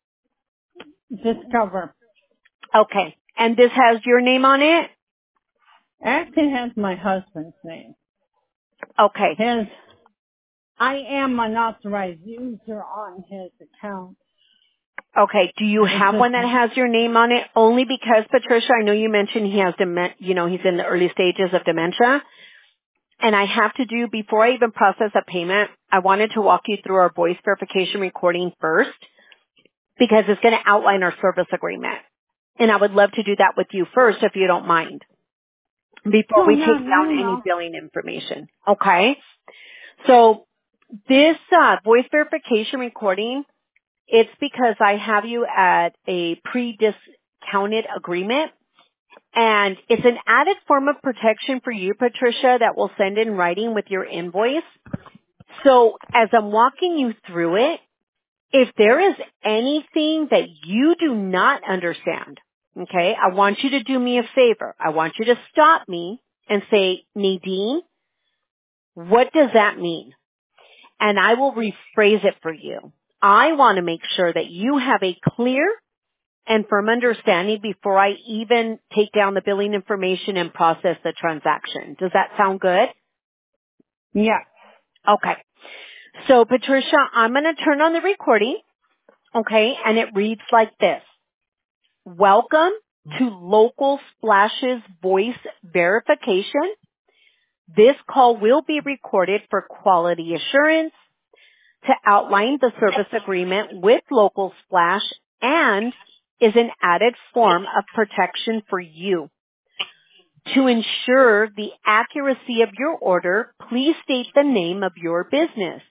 Speaker 3: Discover.
Speaker 2: Okay. And this has your name on it?
Speaker 3: Actually has my husband's name.
Speaker 2: Okay.
Speaker 3: His, I am an authorized user on his account.
Speaker 2: Okay. Do you
Speaker 3: It's
Speaker 2: have one that
Speaker 3: just,
Speaker 2: has your name on it? Only because, Patricia, I know you mentioned he has demen- you know, he's in the early stages of dementia. And I have to do, before I even process a payment, I wanted to walk you through our voice verification recording first because it's going to outline our service agreement. And I would love to do that with you first if you don't mind before
Speaker 3: oh
Speaker 2: we
Speaker 3: yeah,
Speaker 2: take
Speaker 3: no,
Speaker 2: down
Speaker 3: no,
Speaker 2: any
Speaker 3: no.
Speaker 2: billing information. Okay? So this uh, voice verification recording, it's because I have you at a pre-discounted agreement. And it's an added form of protection for you, Patricia, that we'll send in writing with your invoice. So as I'm walking you through it, if there is anything that you do not understand, okay, I want you to do me a favor. I want you to stop me and say, Nadine, what does that mean? And I will rephrase it for you. I want to make sure that you have a clear and firm understanding before I even take down the billing information and process the transaction. Does that sound good?
Speaker 3: Yeah.
Speaker 2: Okay. So Patricia, I'm going to turn on the recording, okay, and it reads like this. Welcome to Local Splash's voice verification. This call will be recorded for quality assurance, to outline the service agreement with Local Splash, and is an added form of protection for you. To ensure the accuracy of your order, please state the name of your business.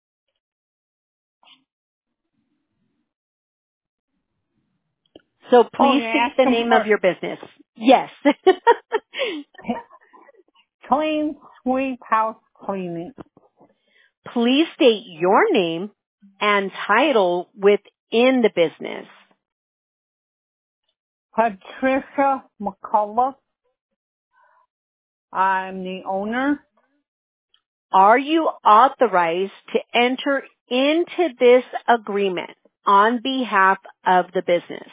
Speaker 2: So
Speaker 3: Oh,
Speaker 2: please
Speaker 3: you're
Speaker 2: state the
Speaker 3: asking
Speaker 2: name of
Speaker 3: for
Speaker 2: your business. Yes.
Speaker 3: clean, sweep house cleaning.
Speaker 2: Please state your name and title within the business.
Speaker 3: Patricia McCullough. I'm the owner.
Speaker 2: Are you authorized to enter into this agreement on behalf of the business?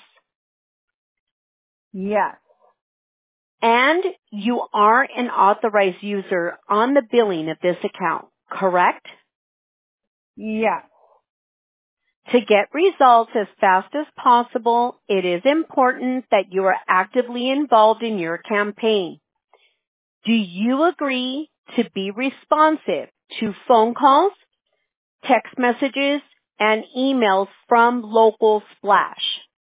Speaker 3: Yes.
Speaker 2: And you are an authorized user on the billing of this account, correct?
Speaker 3: Yes.
Speaker 2: To get results as fast as possible, it is important that you are actively involved in your campaign. Do you agree to be responsive to phone calls, text messages, and emails from Local Splash?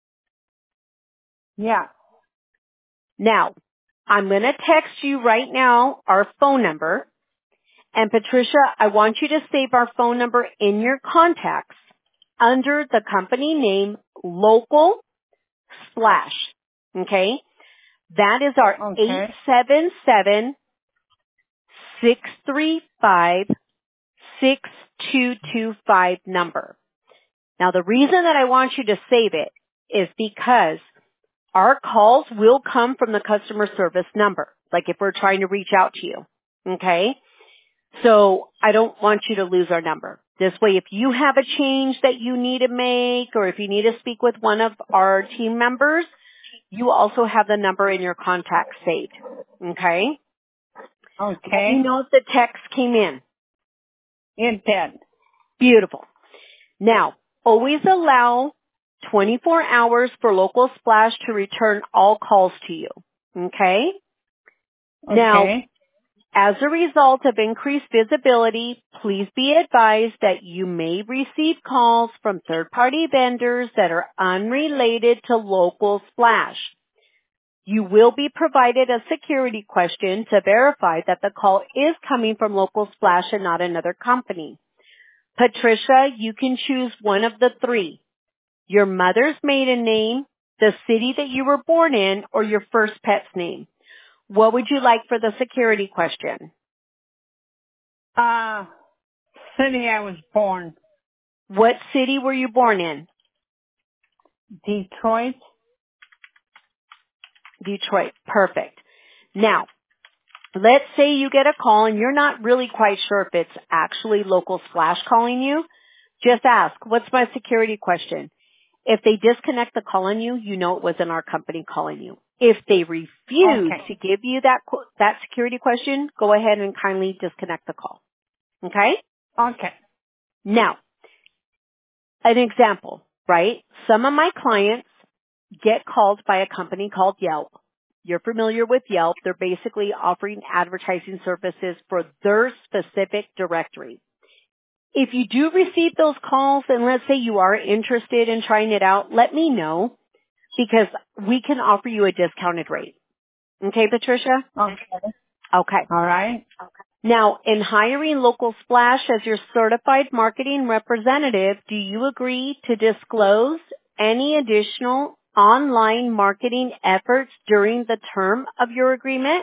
Speaker 3: Yes.
Speaker 2: Now, I'm going to text you right now our phone number. And Patricia, I want you to save our phone number in your contacts under the company name Local Splash. Okay? That is our
Speaker 3: Okay.
Speaker 2: eight seven seven, six three five, six two two five number. Now the reason that I want you to save it is because our calls will come from the customer service number, like if we're trying to reach out to you. Okay? So I don't want you to lose our number. This way, if you have a change that you need to make or if you need to speak with one of our team members, you also have the number in your contacts saved. Okay?
Speaker 3: Okay.
Speaker 2: Let me know if the text came in.
Speaker 3: It did.
Speaker 2: Beautiful. Now, always allow twenty-four hours for Local Splash to return all calls to you. Okay? Now,
Speaker 3: Okay.
Speaker 2: as a result of increased visibility, please be advised that you may receive calls from third-party vendors that are unrelated to Local Splash. You will be provided a security question to verify that the call is coming from Local Splash and not another company. Patricia, you can choose one of the three: your mother's maiden name, the city that you were born in, or your first pet's name. What would you like for the security question?
Speaker 3: Uh, city I was born.
Speaker 2: What city were you born in?
Speaker 3: Detroit.
Speaker 2: Detroit. Perfect. Now, let's say you get a call and you're not really quite sure if it's actually Local Splash calling you. Just ask, what's my security question? If they disconnect the call on you, you know it wasn't our company calling you. If they refuse
Speaker 3: Okay.
Speaker 2: to give you that qu- that security question, go ahead and kindly disconnect the call. Okay?
Speaker 3: Okay.
Speaker 2: Now, an example, right? Some of my clients get called by a company called Yelp. You're familiar with Yelp. They're basically offering advertising services for their specific directory. If you do receive those calls and let's say you are interested in trying it out, let me know because we can offer you a discounted rate. Okay, Patricia?
Speaker 3: Okay.
Speaker 2: Okay.
Speaker 3: All right.
Speaker 2: Now, in hiring Local Splash as your certified marketing representative, do you agree to disclose any additional online marketing efforts during the term of your agreement?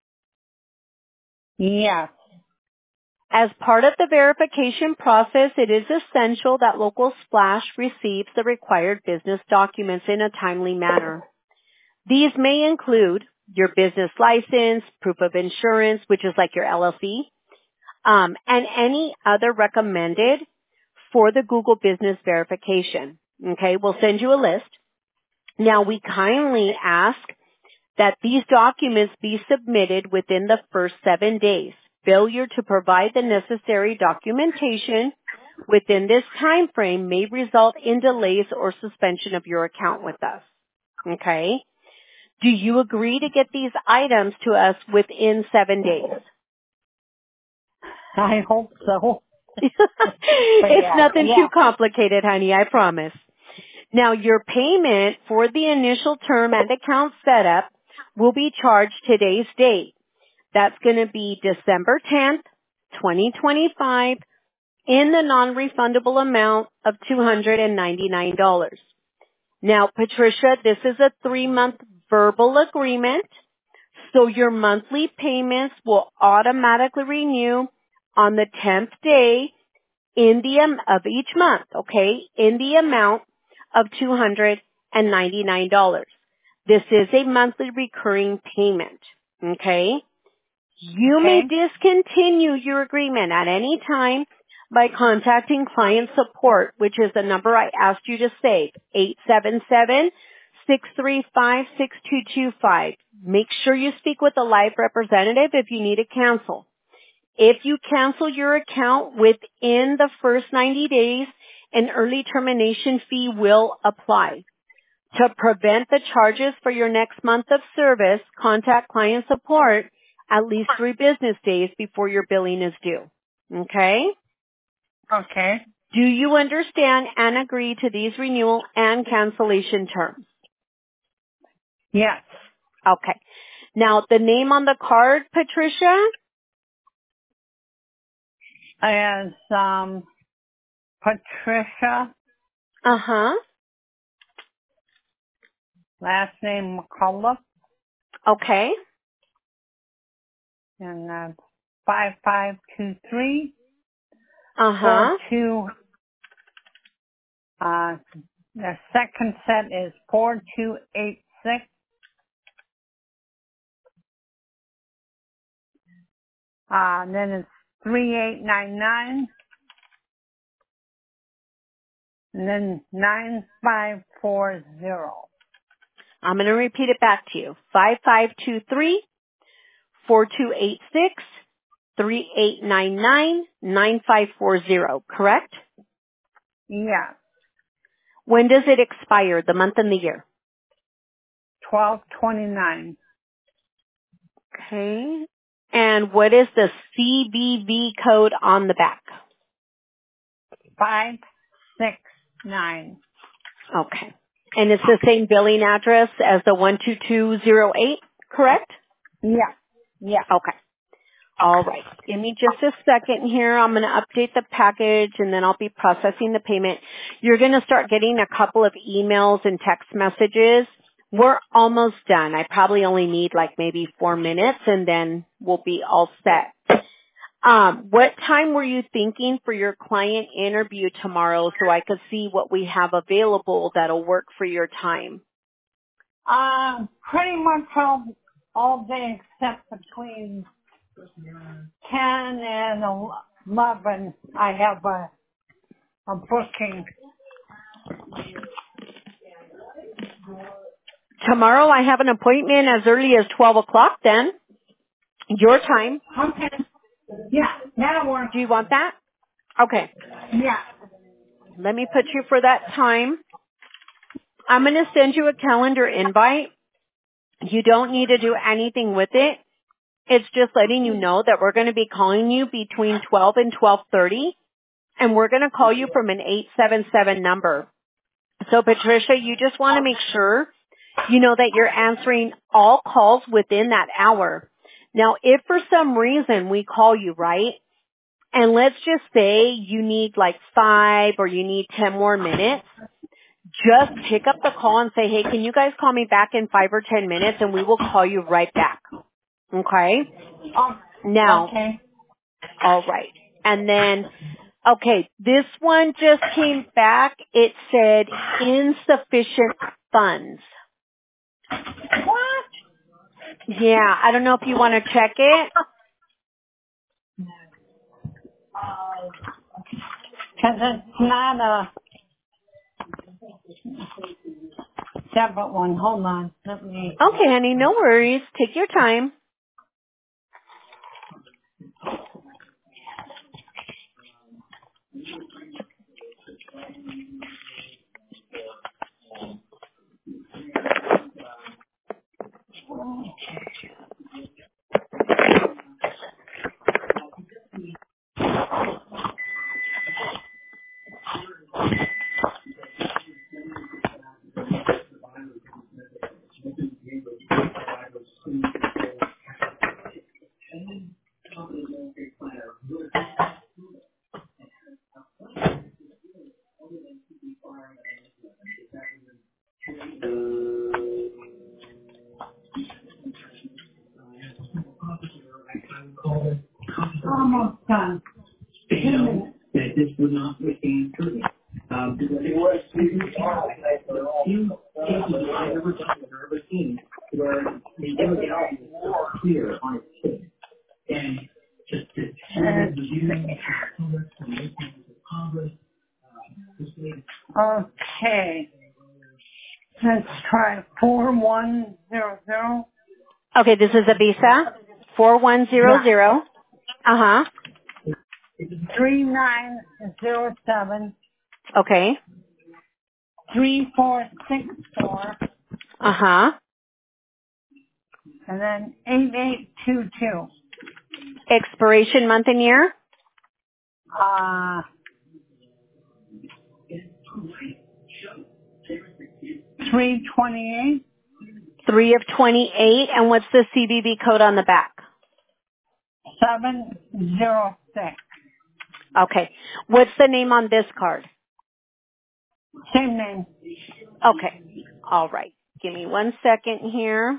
Speaker 3: Yes.
Speaker 2: As part of the verification process, it is essential that Local Splash receives the required business documents in a timely manner. These may include your business license, proof of insurance, which is like your L L C, um, and any other recommended for the Google Business verification. Okay, we'll send you a list. Now, we kindly ask that these documents be submitted within the first seven days. Failure to provide the necessary documentation within this time frame may result in delays or suspension of your account with us. Okay? Do you agree to get these items to us within seven days?
Speaker 3: I hope so.
Speaker 2: It's
Speaker 3: yeah,
Speaker 2: nothing
Speaker 3: yeah.
Speaker 2: too complicated, honey, I promise. Now, your payment for the initial term and account setup will be charged today's date. That's going to be December tenth, twenty twenty-five, in the non-refundable amount of two hundred ninety-nine dollars. Now, Patricia, this is a three-month verbal agreement, so your monthly payments will automatically renew on the tenth day in the am- of each month, okay, in the amount of two hundred ninety-nine dollars. This is a monthly recurring payment, okay? You may
Speaker 3: Okay.
Speaker 2: discontinue your agreement at any time by contacting client support, which is the number I asked you to save, eight seven seven, six three five, six two two five. Make sure you speak with a live representative if you need to cancel. If you cancel your account within the first ninety days, an early termination fee will apply. To prevent the charges for your next month of service, contact client support at least three business days before your billing is due. Okay?
Speaker 3: Okay.
Speaker 2: Do you understand and agree to these renewal and cancellation terms?
Speaker 3: Yes.
Speaker 2: Okay. Now, the name on the card, Patricia?
Speaker 3: As um Patricia,
Speaker 2: Uh-huh.
Speaker 3: last name McCullough,
Speaker 2: Okay.
Speaker 3: and uh, five five two three four
Speaker 2: Uh-huh.
Speaker 3: two. Uh, the second set is four two eight six. Uh, then it's three eight nine nine, and then nine five four zero.
Speaker 2: I'm going to repeat it back to you. five five two three, four two eight six, three eight nine nine, nine five four zero, correct?
Speaker 3: Yeah,
Speaker 2: When does it expire, the month and the year?
Speaker 3: twelve twenty nine.
Speaker 2: Okay. And what is the C B V code on the back?
Speaker 3: Five six nine.
Speaker 2: Okay. And it's the same billing address as the one two two zero eight, correct?
Speaker 3: Yeah, yeah.
Speaker 2: Okay. All right. Give me just a second here. I'm going to update the package and then I'll be processing the payment. You're going to start getting a couple of emails and text messages. We're almost done. I probably only need like maybe four minutes and then we'll be all set. Um, what time were you thinking for your client interview tomorrow so I could see what we have available that'll work for your time?
Speaker 3: Uh, pretty much all, all day except between ten and eleven. I have a, a booking.
Speaker 2: Tomorrow I have an appointment as early as twelve o'clock then. Your time.
Speaker 3: Okay. Yeah, that'll work.
Speaker 2: Do you want that? Okay.
Speaker 3: Yeah.
Speaker 2: Let me put you for that time. I'm going to send you a calendar invite. You don't need to do anything with it. It's just letting you know that we're going to be calling you between twelve and twelve thirty, and we're going to call you from an eight seven seven number. So Patricia, you just want to make sure you know that you're answering all calls within that hour. Now, if for some reason we call you, right, and let's just say you need like five or you need ten more minutes, just pick up the call and say, hey, can you guys call me back in five or ten minutes and we will call you right back. Okay?
Speaker 3: Oh,
Speaker 2: Now,
Speaker 3: okay.
Speaker 2: all right. And then, okay, this one just came back. It said insufficient funds.
Speaker 3: What?
Speaker 2: Yeah, I don't know if you want to check it.
Speaker 3: Because it's not a separate one. Hold on. Let me.
Speaker 2: Okay, honey, no worries. Take your time.
Speaker 3: Almost done. Two minutes.
Speaker 4: this would not withstand scrutiny. Um, because it was few cases I've ever done or ever seen where the illegality is so clear on its face. And just to have the Congress.
Speaker 3: Okay. Let's try four one zero zero.
Speaker 2: Okay, this is Abisa. four one zero zero. Uh-huh.
Speaker 3: three nine zero seven.
Speaker 2: Okay.
Speaker 3: three four six four.
Speaker 2: Uh-huh.
Speaker 3: And then eight eight two two.
Speaker 2: Expiration month and year?
Speaker 3: Uh, three twenty-eight.
Speaker 2: three of twenty-eight. And what's the C V V code on the back?
Speaker 3: seven zero six.
Speaker 2: Okay. What's the name on this card?
Speaker 3: Same name.
Speaker 2: Okay. All right. Give me one second here.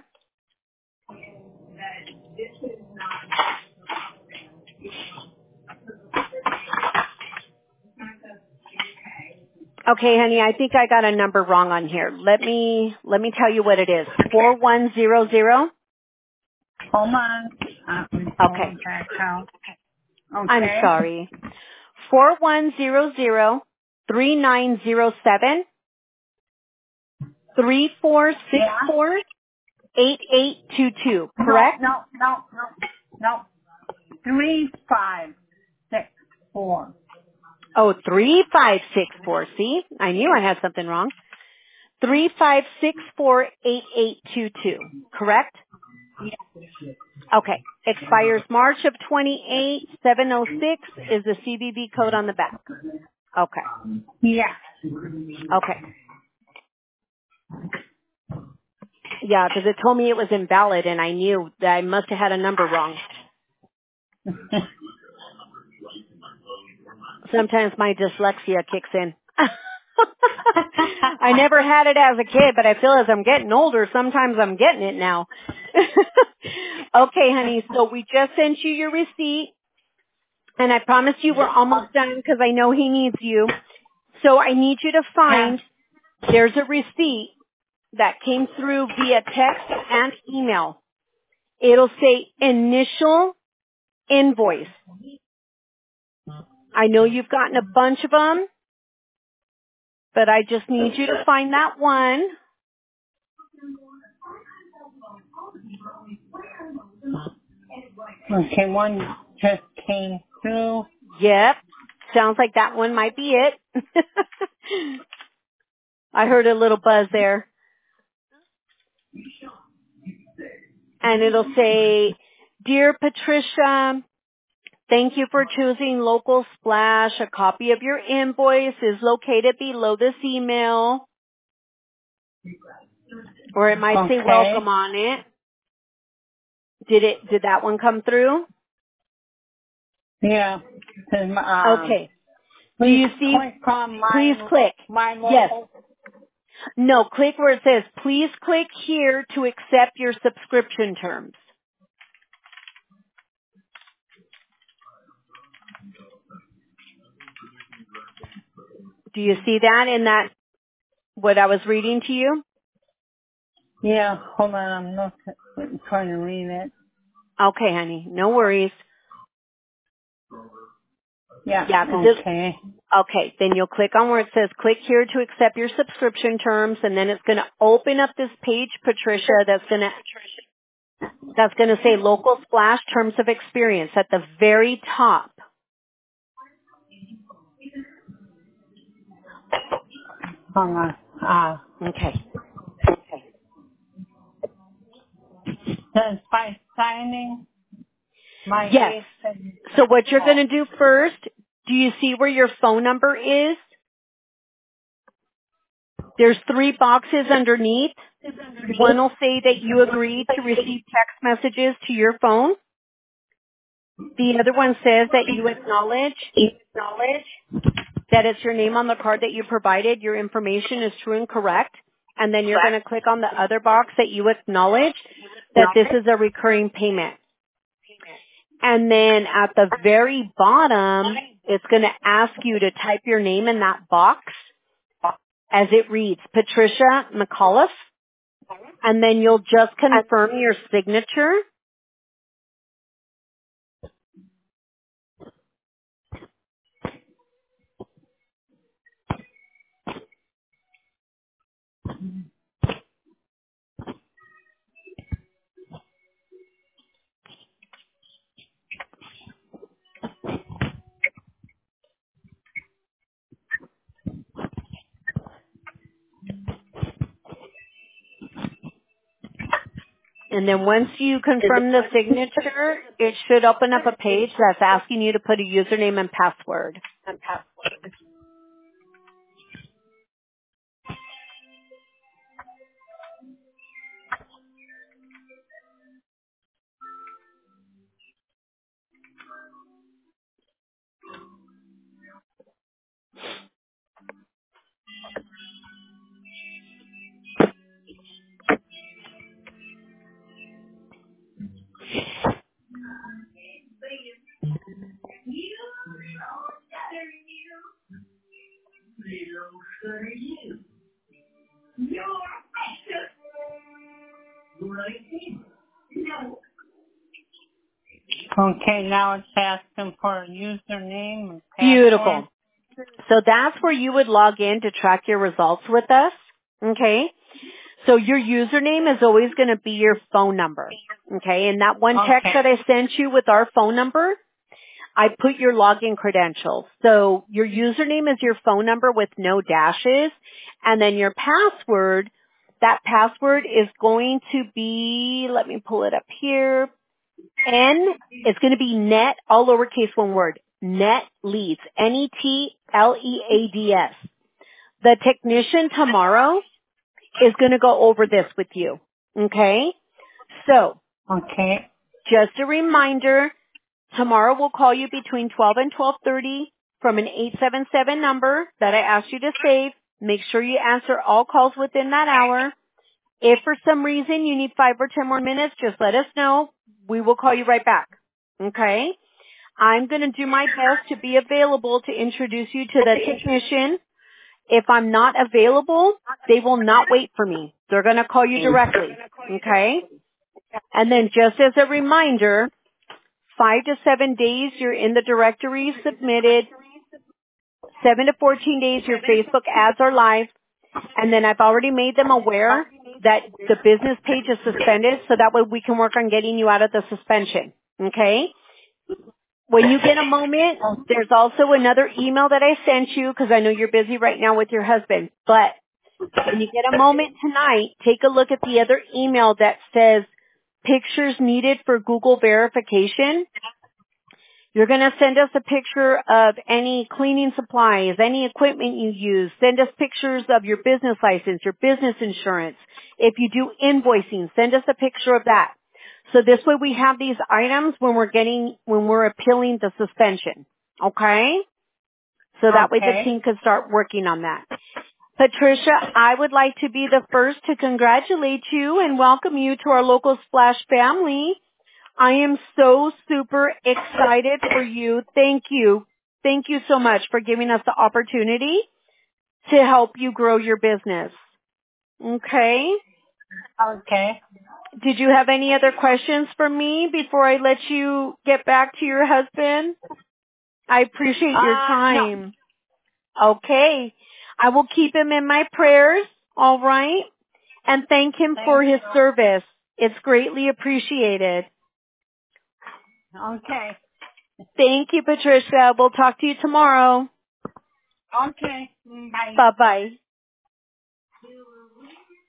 Speaker 2: Okay, honey, I think I got a number wrong on here. Let me, let me tell you what it is. four one zero zero.
Speaker 3: Hold on. Uh,
Speaker 2: Okay.
Speaker 3: back out. Okay.
Speaker 2: I'm sorry. four one zero zero three nine zero seven three four six four eight eight two two, correct?
Speaker 3: No, no, no, no, no. Three five six four.
Speaker 2: Oh, three five six four. See, I knew I had something wrong. Three five six four eight eight two two, correct? Okay. Expires March of twenty-eight, seven oh six is the C V V code on the back. Okay.
Speaker 3: Yeah.
Speaker 2: Okay. Yeah, because it told me it was invalid, and I knew that I must have had a number wrong. Sometimes my dyslexia kicks in. I never had it as a kid, but I feel as I'm getting older, sometimes I'm getting it now. Okay, honey, so we just sent you your receipt, and I promised you we're almost done because I know he needs you. So I need you to find, there's a receipt that came through via text and email. It'll say initial invoice. I know you've gotten a bunch of them, but I just need you to find that one.
Speaker 3: Okay, one just came through.
Speaker 2: Yep. Sounds like that one might be it. I heard a little buzz there. And it'll say, Dear Patricia, thank you for choosing Local Splash. A copy of your invoice is located below this email. Or it might say
Speaker 3: Okay.
Speaker 2: welcome on it. Did it, did that one come through?
Speaker 3: Yeah. Um,
Speaker 2: Okay. Do
Speaker 3: please
Speaker 2: you see?
Speaker 3: click on my,
Speaker 2: Please click.
Speaker 3: my logo.
Speaker 2: Yes. No, click where it says, please click here to accept your subscription terms. Do you see that in that, what I was reading to you?
Speaker 3: Yeah, hold on, I'm not I'm trying to read it.
Speaker 2: Okay, honey, no worries.
Speaker 3: Yeah,
Speaker 2: Yeah, 'cause
Speaker 3: okay.
Speaker 2: this, okay, then you'll click on where it says click here to accept your subscription terms, and then it's going to open up this page, Patricia, that's going to, that's going to say Local Splash Terms of Experience at the very top.
Speaker 3: Hold on. Uh,
Speaker 2: Okay.
Speaker 3: says by signing my
Speaker 2: Yes. So what you're going to do first, do you see where your phone number is? There's three boxes underneath. One will say that you agree to receive text messages to your phone. The other one says that you acknowledge, acknowledge that it's your name on the card that you provided. Your information is true and correct. And then you're going to click on the other box that you acknowledge that this is a recurring payment. And then at the very bottom, it's going to ask you to type your name in that box as it reads, Patricia McAuliffe, and then you'll just confirm your signature. And then once you confirm the signature, it should open up a page that's asking you to put a username and password.
Speaker 3: Okay, now it's asking for a username and password.
Speaker 2: Beautiful. So that's where you would log in to track your results with us. Okay? So your username is always going to be your phone number. Okay? And that one text
Speaker 3: Okay.
Speaker 2: that I sent you with our phone number, I put your login credentials. So your username is your phone number with no dashes. And then your password, that password is going to be, let me pull it up here. N is going to be net, all lowercase one word, net leads, N E T L E A D S. The technician tomorrow is going to go over this with you. Okay? So,
Speaker 3: Okay.
Speaker 2: just a reminder, tomorrow we'll call you between twelve and twelve thirty from an eight seven seven number that I asked you to save. Make sure you answer all calls within that hour. If for some reason you need five or ten more minutes, just let us know. We will call you right back. Okay? I'm going to do my best to be available to introduce you to the technician. If I'm not available, they will not wait for me. They're going to call you directly. Okay? And then just as a reminder, five to seven days you're in the directory submitted. Seven to fourteen days your Facebook ads are live. And then I've already made them aware that the business page is suspended so that way we can work on getting you out of the suspension. Okay? When you get a moment, there's also another email that I sent you because I know you're busy right now with your husband. But when you get a moment tonight, take a look at the other email that says pictures needed for Google verification. You're going to send us a picture of any cleaning supplies, any equipment you use. Send us pictures of your business license, your business insurance. If you do invoicing, send us a picture of that. So this way we have these items when we're getting, when we're appealing the suspension. Okay? So that way the
Speaker 3: Okay.
Speaker 2: team can start working on that. Patricia, I would like to be the first to congratulate you and welcome you to our local Splash family. I am so super excited for you. Thank you. Thank you so much for giving us the opportunity to help you grow your business. Okay?
Speaker 3: Okay.
Speaker 2: Did you have any other questions for me before I let you get back to your husband? I appreciate your
Speaker 3: Uh,
Speaker 2: time. Okay. I will keep him in my prayers, all right? And thank him for
Speaker 3: Thank
Speaker 2: his service. It's greatly appreciated.
Speaker 3: Okay.
Speaker 2: Thank you, Patricia. We'll talk to you tomorrow.
Speaker 3: Okay. Bye.
Speaker 2: Bye-bye.